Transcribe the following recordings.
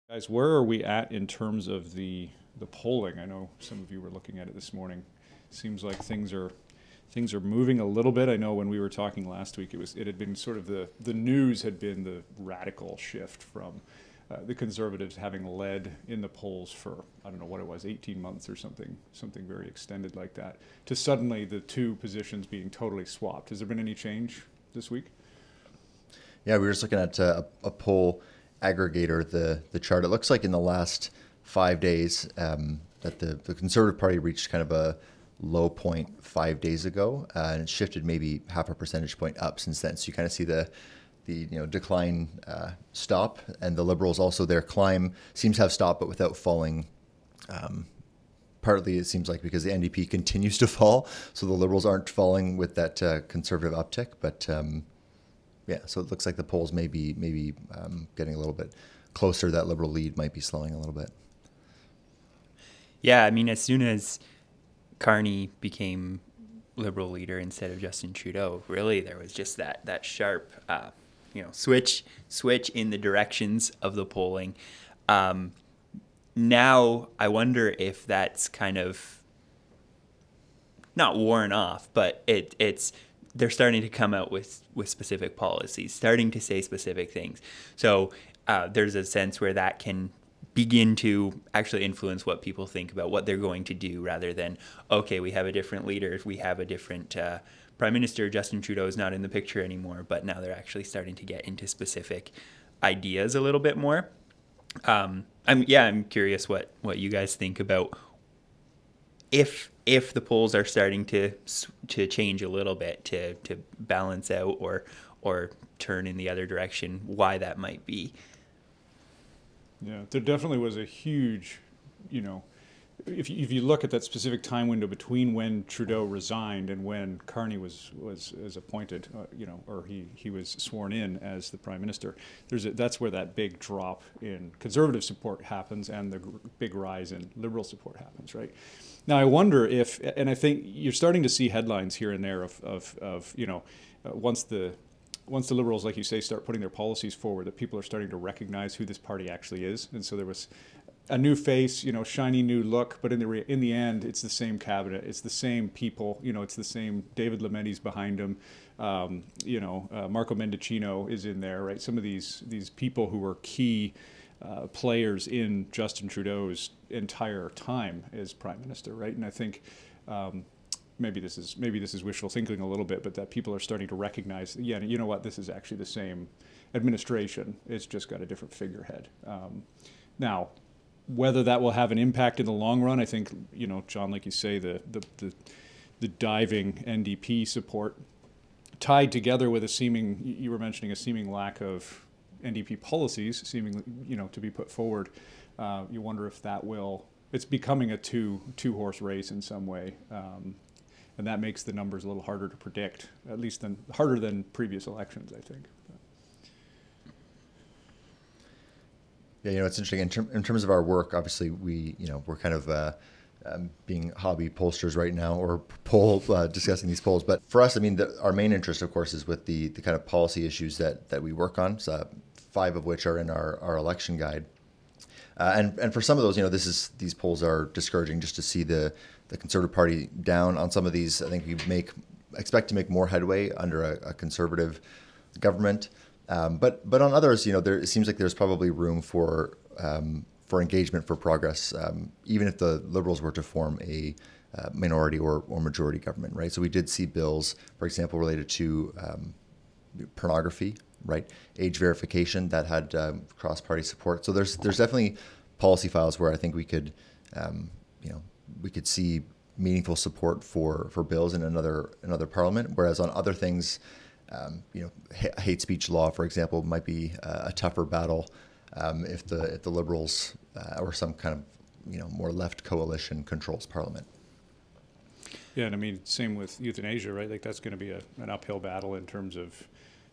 Guys, where are we at in terms of the polling? I know some of you were looking at it this morning. Seems like things are moving a little bit. I know when we were talking last week, it had been sort of the news had been the radical shift from the Conservatives having led in the polls for I don't know what it was, 18 months or something very extended like that, to suddenly the two positions being totally swapped. Has there been any change this week? Yeah, we were just looking at a poll aggregator, the chart. It looks like in the last 5 days that the Conservative Party reached kind of a low point 5 days ago, and it shifted maybe half a percentage point up since then. So you kind of see the decline stop, and the Liberals also their climb seems to have stopped, but without falling. Partly it seems like because the NDP continues to fall, so the Liberals aren't falling with that Conservative uptick, but. Yeah, so it looks like the polls may be getting a little bit closer. That Liberal lead might be slowing a little bit. Yeah, I mean, as soon as Carney became Liberal leader instead of Justin Trudeau, really there was just that sharp, switch in the directions of the polling. Um, Now I wonder if that's kind of not worn off, but it's they're starting to come out with specific policies, starting to say specific things. So there's a sense where that can begin to actually influence what people think about what they're going to do, rather than, okay, we have a different leader, we have a different prime minister, Justin Trudeau is not in the picture anymore, but now they're actually starting to get into specific ideas a little bit more. I'm curious what you guys think about if the polls are starting to change a little bit to balance out or turn in the other direction, why that might be. Yeah, there definitely was a huge, you know, if you look at that specific time window between when Trudeau resigned and when Carney was appointed, or he was sworn in as the prime minister, that's where that big drop in Conservative support happens and the big rise in Liberal support happens, right? Now I wonder if, and I think you're starting to see headlines here and there of once the Liberals, like you say, start putting their policies forward, that people are starting to recognize who this party actually is. And so there was a new face, shiny new look, but in the end, it's the same cabinet, it's the same people, it's the same David Lametti's behind him, Marco Mendicino is in there, right? Some of these people who were key players in Justin Trudeau's entire time as prime minister, right? And I think maybe this is wishful thinking a little bit, but that people are starting to recognize, yeah, you know what, this is actually the same administration. It's just got a different figurehead. Now, whether that will have an impact in the long run, I think, John, like you say, the diving NDP support tied together with you were mentioning a seeming lack of NDP policies, seemingly, to be put forward. You wonder if it's becoming a two-horse race in some way. And that makes the numbers a little harder to predict, at least harder than previous elections, I think. Yeah, it's interesting in terms of our work. Obviously, we're kind of being hobby pollsters right now, or discussing these polls. But for us, I mean, our main interest, of course, is with the kind of policy issues that we work on. So 5 of which are in our election guide. And for some of those, these polls are discouraging just to see the Conservative Party down on some of these. I think we expect to make more headway under a Conservative government. But on others, it seems like there's probably room for engagement, for progress, even if the Liberals were to form a minority or majority government, right? So we did see bills, for example, related to pornography, right? Age verification that had cross-party support. So there's definitely policy files where I think we could see meaningful support for bills in another parliament. Whereas on other things, hate speech law, for example, might be a tougher battle if the Liberals or some kind of more left coalition controls parliament. Yeah, and I mean, same with euthanasia, right? Like that's going to be an uphill battle in terms of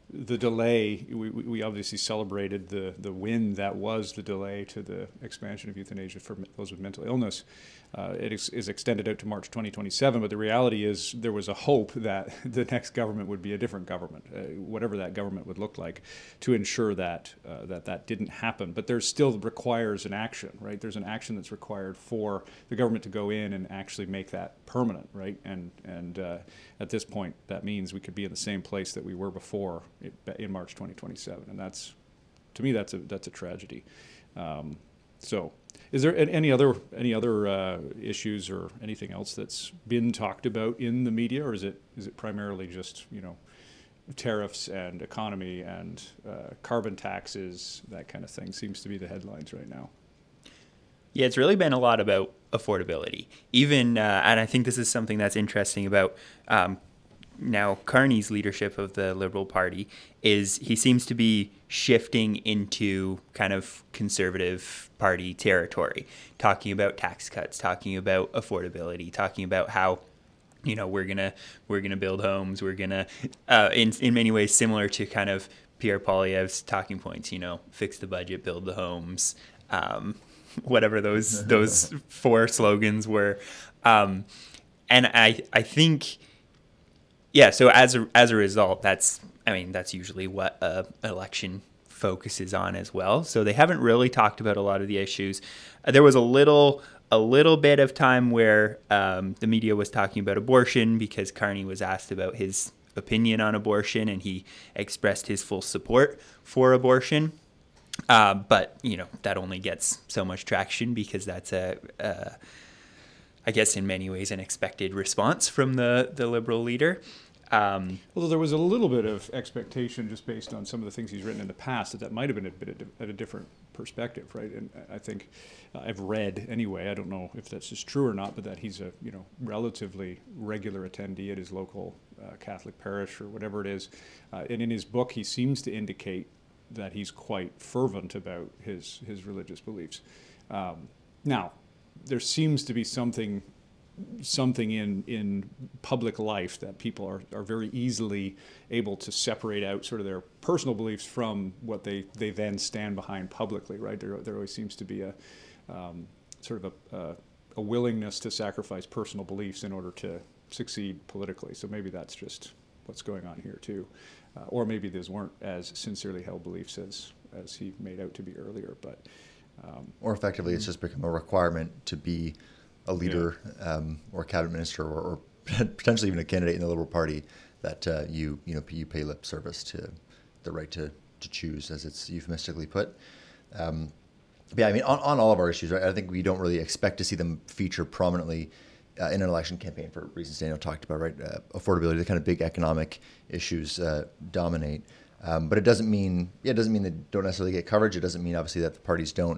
the delay, we obviously celebrated the win that was the delay to the expansion of euthanasia for those with mental illness. It is extended out to March 2027, but the reality is there was a hope that the next government would be a different government, whatever that government would look like, to ensure that that didn't happen. But there still requires an action, right? There's an action that's required for the government to go in and actually make that permanent, right? And at this point, that means we could be in the same place that we were before in March 2027, and that's, to me, that's a tragedy. So, is there any other issues or anything else that's been talked about in the media, or is it primarily just tariffs and economy and carbon taxes, that kind of thing seems to be the headlines right now? Yeah, it's really been a lot about affordability. Even, and I think this is something that's interesting about now Carney's leadership of the Liberal Party is he seems to be shifting into kind of Conservative Party territory, talking about tax cuts, talking about affordability, talking about how we're gonna build homes, we're gonna in many ways similar to kind of Pierre Poilievre's talking points, fix the budget, build the homes, whatever those four slogans were, and I think. Yeah, so as a result, that's usually what an election focuses on as well. So they haven't really talked about a lot of the issues. There was a little bit of time where the media was talking about abortion because Carney was asked about his opinion on abortion, and he expressed his full support for abortion. But that only gets so much traction because that's I guess in many ways an expected response from the Liberal leader. Although there was a little bit of expectation just based on some of the things he's written in the past that might have been at a different perspective, right? And I think I've read anyway, I don't know if that's just true or not, but that he's a relatively regular attendee at his local Catholic parish or whatever it is. And in his book, he seems to indicate that he's quite fervent about his religious beliefs. Now, there seems to be something in public life that people are very easily able to separate out sort of their personal beliefs from what they then stand behind publicly, right? There always seems to be a sort of a willingness to sacrifice personal beliefs in order to succeed politically. So maybe that's just what's going on here too. Or maybe these weren't as sincerely held beliefs as he made out to be earlier. But or effectively, it's just become a requirement to be a leader or cabinet minister or potentially even a candidate in the Liberal Party that you pay lip service to the right to choose, as it's euphemistically put. Yeah, I mean, on all of our issues, right, I think we don't really expect to see them feature prominently in an election campaign for reasons Daniel talked about, right? Affordability, the kind of big economic issues dominate. But it doesn't mean they don't necessarily get coverage. It doesn't mean, obviously, that the parties don't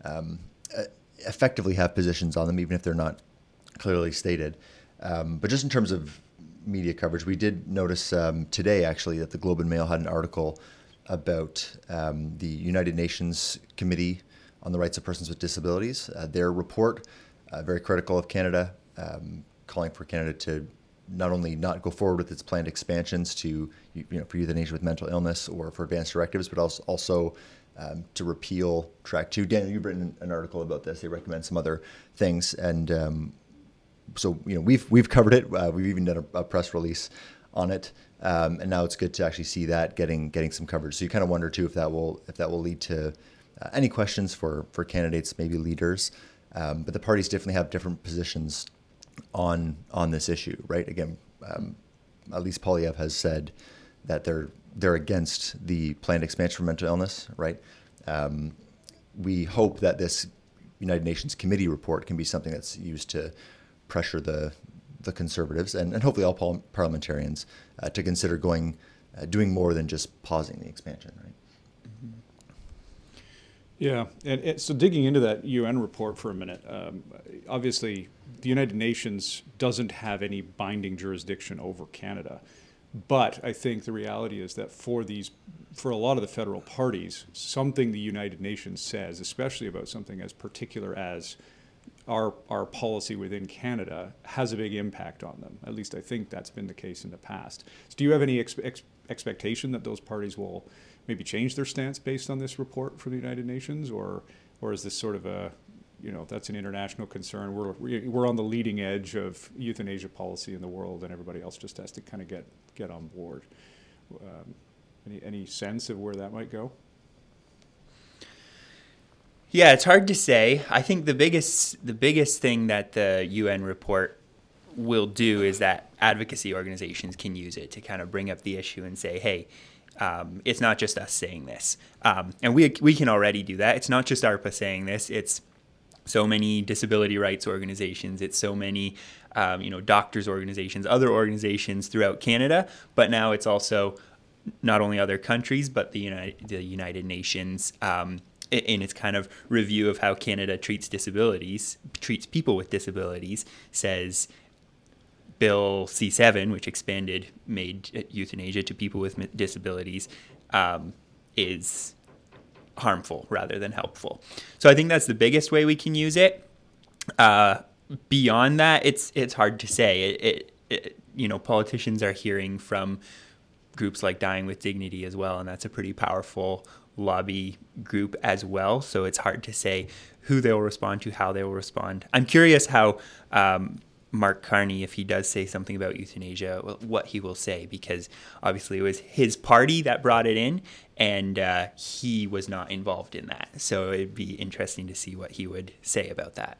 effectively have positions on them, even if they're not clearly stated. But just in terms of media coverage, we did notice today, actually, that the Globe and Mail had an article about the United Nations Committee on the Rights of Persons with Disabilities. Their report, very critical of Canada, calling for Canada to not only not go forward with its planned expansions to, for euthanasia with mental illness or for advanced directives, but also to repeal Track 2. Daniel, you've written an article about this. They recommend some other things, and so we've covered it. We've even done a press release on it, and now it's good to actually see that getting some coverage. So you kind of wonder too if that will lead to any questions for candidates, maybe leaders. But the parties definitely have different positions on this issue, right? Again, at least Poilievre has said that they're against the planned expansion for mental illness, right? We hope that this United Nations Committee report can be something that's used to pressure the Conservatives and hopefully all parliamentarians to consider doing more than just pausing the expansion, right? Yeah, and so digging into that UN report for a minute, obviously the United Nations doesn't have any binding jurisdiction over Canada, but I think the reality is that for a lot of the federal parties, something the United Nations says, especially about something as particular as our policy within Canada, has a big impact on them. At least I think that's been the case in the past. So do you have any expectation that those parties will maybe change their stance based on this report from the United Nations, or is this sort of a, that's an international concern? We're on the leading edge of euthanasia policy in the world, and everybody else just has to kind of get on board. Any sense of where that might go? Yeah, it's hard to say. I think the biggest thing that the UN report will do is that advocacy organizations can use it to kind of bring up the issue and say, hey, it's not just us saying this. And we can already do that. It's not just ARPA saying this. It's so many disability rights organizations. It's so many, doctors organizations, other organizations throughout Canada. But now it's also not only other countries, but the United Nations, in its kind of review of how Canada treats treats people with disabilities, says Bill C7, which made euthanasia to people with disabilities, is harmful rather than helpful. So I think that's the biggest way we can use it. Beyond that, it's hard to say. Politicians are hearing from groups like Dying with Dignity as well, and that's a pretty powerful lobby group as well. So it's hard to say who they'll respond to, how they will respond. I'm curious how Mark Carney, if he does say something about euthanasia, what he will say, because obviously it was his party that brought it in, and he was not involved in that. So it'd be interesting to see what he would say about that.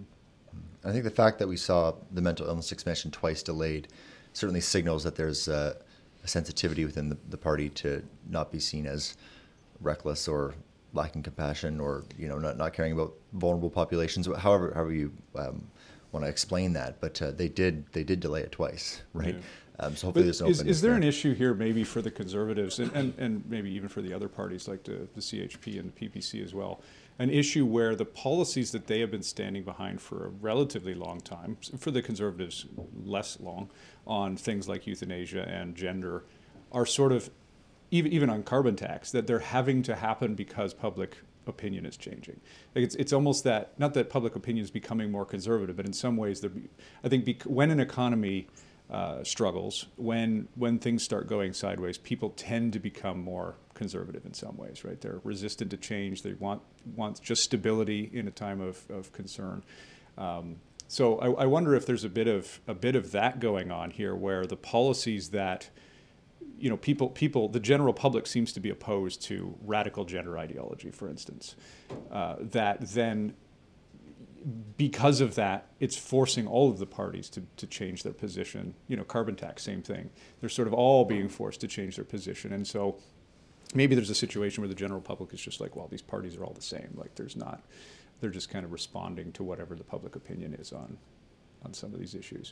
I think the fact that we saw the mental illness expansion twice delayed certainly signals that there's a sensitivity within the party to not be seen as reckless or lacking compassion, or not caring about vulnerable populations. However you want to explain that, but they did delay it twice, right? Yeah. So hopefully there's an openness. Is there an issue here maybe for the Conservatives and maybe even for the other parties like the CHP and the PPC as well, an issue where the policies that they have been standing behind for a relatively long time, for the Conservatives less long, on things like euthanasia and gender, are sort of, even on carbon tax, that they're having to happen because public opinion is changing. Like it's almost that, not that public opinion is becoming more conservative, but in some ways, I think when an economy struggles, when things start going sideways, people tend to become more conservative in some ways, right? They're resistant to change. They want just stability in a time of concern. So I wonder if there's a bit of that going on here, where the policies that people, the general public seems to be opposed to radical gender ideology, for instance, that then, because of that, it's forcing all of the parties to change their position. Carbon tax, same thing. They're sort of all being forced to change their position. And so maybe there's a situation where the general public is just like, well, these parties are all the same. Like they're just kind of responding to whatever the public opinion is on some of these issues.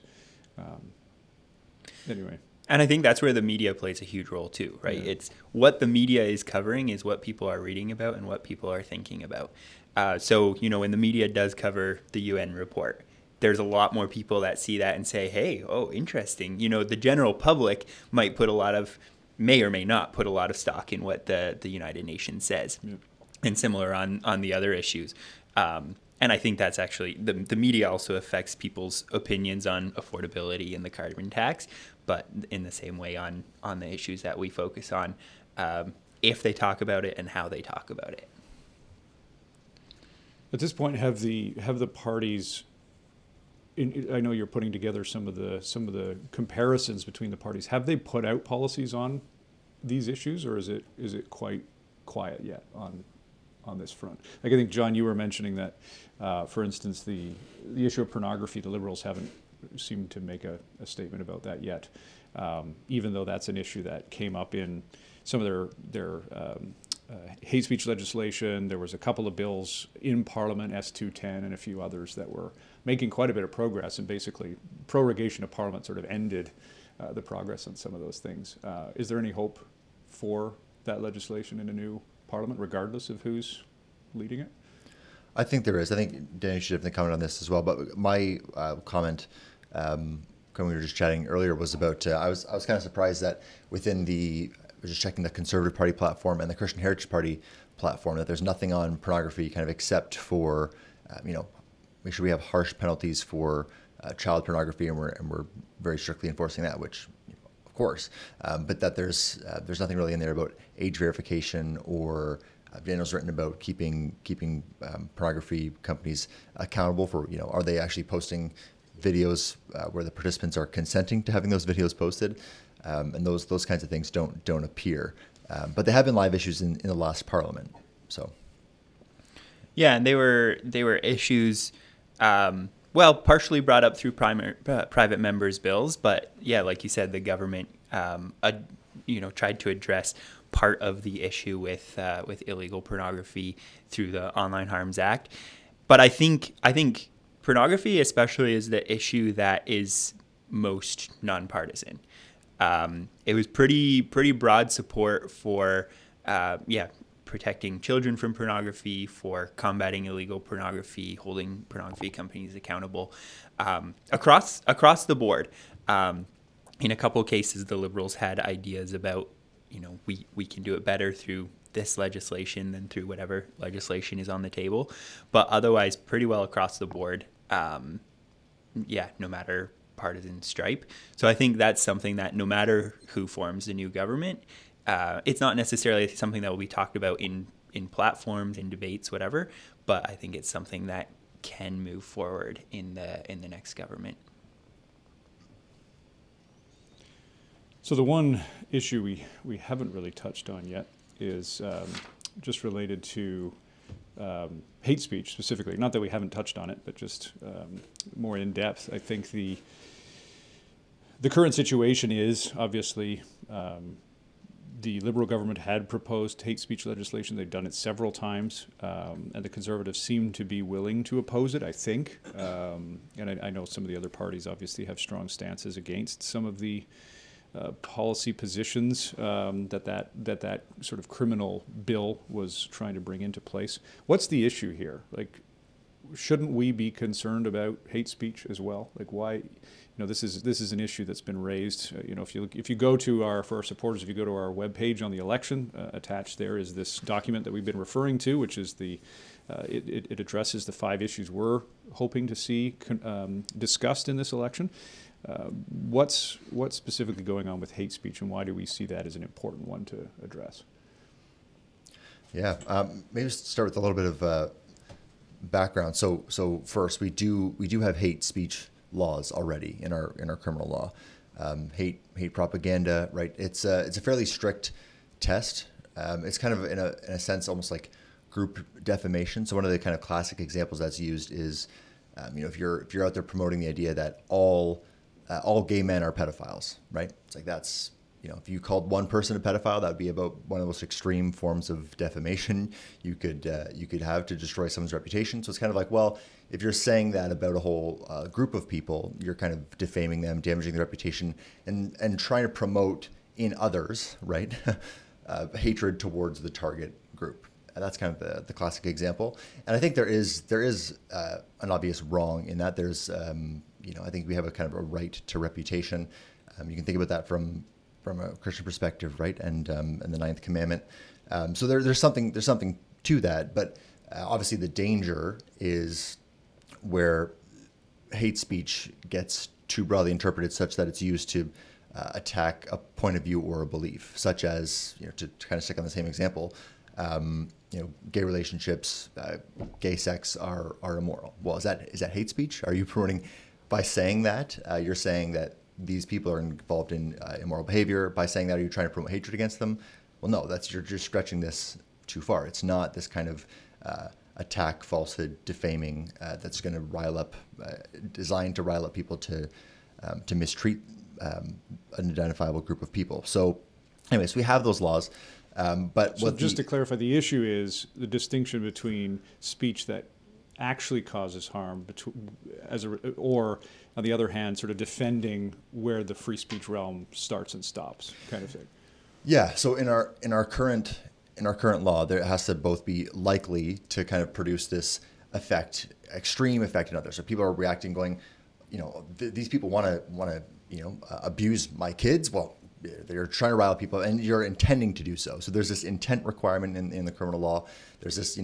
Anyway. And I think that's where the media plays a huge role too, right? Yeah. It's what the media is covering is what people are reading about and what people are thinking about. So when the media does cover the UN report, there's a lot more people that see that and say, hey, oh, interesting. The general public may or may not put a lot of stock in what the United Nations says. Yeah. And similar on the other issues. And I think that's actually, the media also affects people's opinions on affordability and the carbon tax, but in the same way on the issues that we focus on, if they talk about it and how they talk about it. At this point, have the parties, I know you're putting together some of the comparisons between the parties. Have they put out policies on these issues, or is it quite quiet yet on this front? Like, I think, John, you were mentioning that, for instance, the issue of pornography, the Liberals haven't seemed to make a statement about that yet, even though that's an issue that came up in some of their hate speech legislation. There was a couple of bills in Parliament, S210 and a few others, that were making quite a bit of progress, and basically prorogation of Parliament sort of ended the progress on some of those things. Is there any hope for that legislation in a new Parliament, regardless of who's leading it? I think there is. I think Danny should definitely comment on this as well. But my comment, when we were just chatting earlier, was about I was kind of surprised that within I was just checking the Conservative Party platform and the Christian Heritage Party platform, that there's nothing on pornography kind of except for make sure we have harsh penalties for child pornography, and we're very strictly enforcing that, which course, but that there's nothing really in there about age verification or Daniel's written about keeping pornography companies accountable for, are they actually posting videos where the participants are consenting to having those videos posted, and those kinds of things don't appear, but they have been live issues in the last Parliament. So yeah, and they were issues, partially brought up through private members' bills, but yeah, like you said, the government tried to address part of the issue with illegal pornography through the Online Harms Act. But I think pornography especially is the issue that is most nonpartisan. It was pretty broad support for protecting children from pornography, for combating illegal pornography, holding pornography companies accountable, across the board. In a couple of cases, the Liberals had ideas about, we can do it better through this legislation than through whatever legislation is on the table. But otherwise, pretty well across the board, no matter partisan stripe. So I think that's something that no matter who forms the new government, it's not necessarily something that will be talked about in platforms, in debates, whatever, but I think it's something that can move forward in the next government. So the one issue we haven't really touched on yet is just related to hate speech specifically. Not that we haven't touched on it, but just more in depth. I think the current situation is obviously the Liberal government had proposed hate speech legislation. They've done it several times, and the Conservatives seem to be willing to oppose it, I think. And I know some of the other parties obviously have strong stances against some of the policy positions that sort of criminal bill was trying to bring into place. What's the issue here? Like, shouldn't we be concerned about hate speech as well? Like, why? This is an issue that's been raised. If you go to our supporters, if you go to our webpage on the election, attached there is this document that we've been referring to, which is it addresses the 5 issues we're hoping to see discussed in this election. What's specifically going on with hate speech, and why do we see that as an important one to address? Yeah, maybe start with a little bit of background. So first, we do have hate speech laws already in our criminal law. Hate propaganda, right? It's a fairly strict test. It's kind of in a sense almost like group defamation. So one of the kind of classic examples that's used is, if you're out there promoting the idea that all gay men are pedophiles, right? It's like that's, if you called one person a pedophile, that would be about one of the most extreme forms of defamation you could have to destroy someone's reputation. So it's kind of like, well, if you're saying that about a whole group of people, you're kind of defaming them, damaging their reputation, and trying to promote in others, right, hatred towards the target group. And that's kind of the classic example. And I think there is an obvious wrong in that. There's I think we have a kind of a right to reputation. You can think about that from a Christian perspective, right? And the 9th commandment. So there's something to that. But obviously the danger is where hate speech gets too broadly interpreted such that it's used to attack a point of view or a belief, such as, to kind of stick on the same example, gay relationships, gay sex are immoral. Well, is that hate speech? Are you promoting by saying that? You're saying that these people are involved in immoral behavior. By saying that, are you trying to promote hatred against them? Well, no, you're just stretching this too far. It's not this kind of attack, falsehood, defaming that's going to rile up, designed to rile up people to mistreat an identifiable group of people. So, anyways, we have those laws. But so just to clarify, the issue is the distinction between speech that actually causes harm, or on the other hand, sort of defending where the free speech realm starts and stops, kind of thing. Yeah. So in our current law, there has to both be likely to kind of produce this effect, extreme effect in others. So people are reacting, going, these people want to abuse my kids. Well, they're trying to rile people, and you're intending to do so. So there's this intent requirement in the criminal law. There's this,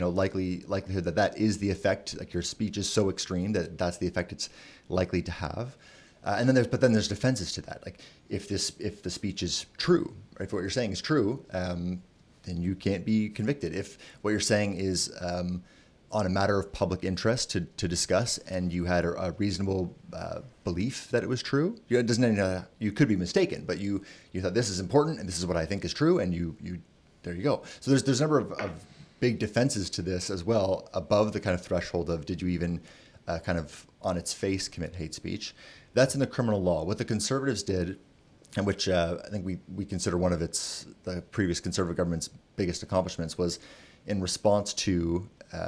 likelihood that is the effect. Like your speech is so extreme that that's the effect it's likely to have. And then there's defenses to that. Like if the speech is true, right? If what you're saying is true, then you can't be convicted. If what you're saying is on a matter of public interest to discuss, and you had a reasonable belief that it was true, it doesn't. You could be mistaken, but you thought this is important and this is what I think is true, and you there you go. So there's a number of big defenses to this as well, above the kind of threshold of did you even kind of on its face commit hate speech. That's in the criminal law. What the Conservatives did, and which I think we consider one of the previous Conservative government's biggest accomplishments, was in response to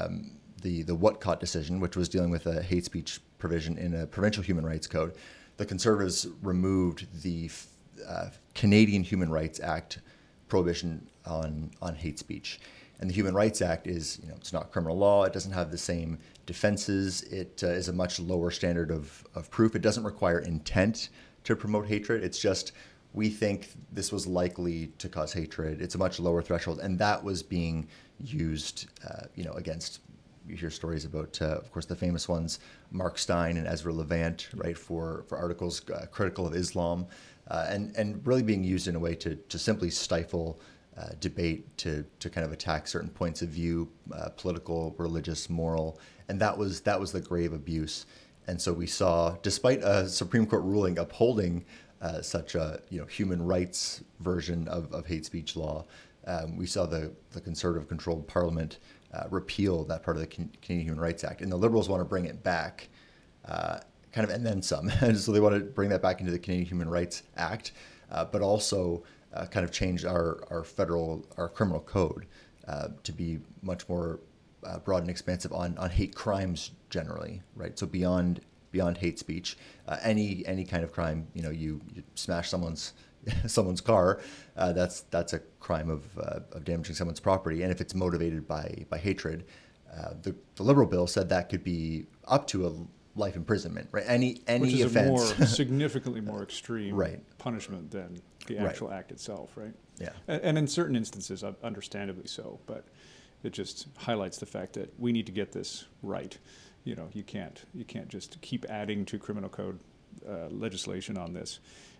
the Whatcott decision, which was dealing with a hate speech provision in a provincial human rights code. The Conservatives removed the Canadian Human Rights Act prohibition on hate speech. And the Human Rights Act is, it's not criminal law. It doesn't have the same defenses. It is a much lower standard of proof. It doesn't require intent to promote hatred. It's just, we think this was likely to cause hatred. It's a much lower threshold. And that was being used, against, you hear stories about, of course, the famous ones, Mark Steyn and Ezra Levant, right, for articles critical of Islam, and really being used in a way to simply stifle debate, to kind of attack certain points of view, political, religious, moral, and that was the grave abuse. And so we saw, despite a Supreme Court ruling upholding such a human rights version of hate speech law, we saw the Conservative-controlled Parliament repeal that part of the Canadian Human Rights Act, and the Liberals want to bring it back, kind of, and then some. And so they want to bring that back into the Canadian Human Rights Act, but also kind of change our criminal code to be much more broad and expansive on hate crimes generally, right? So beyond hate speech, any kind of crime, you smash someone's car, that's a crime of damaging someone's property, and if it's motivated by hatred, the Liberal bill said that could be up to a life imprisonment, right? Any Which is offense, a significantly more extreme right, punishment than the actual act itself, right? Yeah. And in certain instances, understandably so, but it just highlights the fact that we need to get this right. You can't just keep adding to criminal code legislation on this.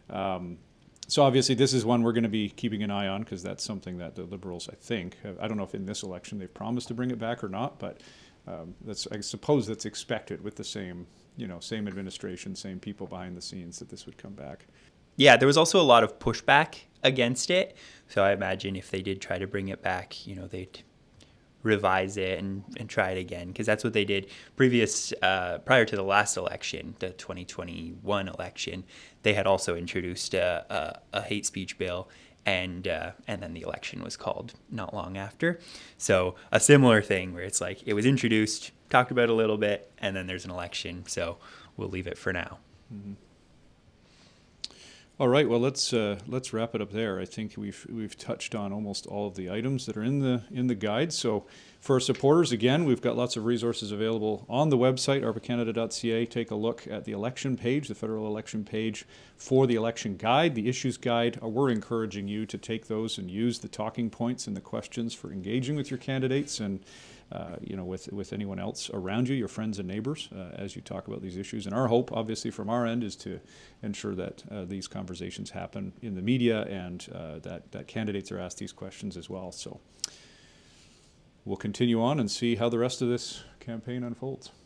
So obviously this is one we're going to be keeping an eye on, because that's something that the Liberals, I think, I don't know if in this election they've promised to bring it back or not, but I suppose that's expected with the same administration, same people behind the scenes, that this would come back. Yeah, there was also a lot of pushback against it. So I imagine if they did try to bring it back, they'd revise it and try it again, because that's what they did prior to the last election, the 2021 election. They had also introduced a hate speech bill, and then the election was called not long after. So a similar thing where it's like it was introduced, talked about a little bit, and then there's an election. So we'll leave it for now. Mm-hmm. All right, well, let's wrap it up there. I think we've touched on almost all of the items that are in the guide. So for our supporters, again, we've got lots of resources available on the website, arborcanada.ca. Take a look at the election page, the federal election page, for the election guide, the issues guide. We're encouraging you to take those and use the talking points and the questions for engaging with your candidates and with anyone else around you, your friends and neighbors, as you talk about these issues. And our hope, obviously, from our end, is to ensure that these conversations happen in the media, and that candidates are asked these questions as well. So we'll continue on and see how the rest of this campaign unfolds.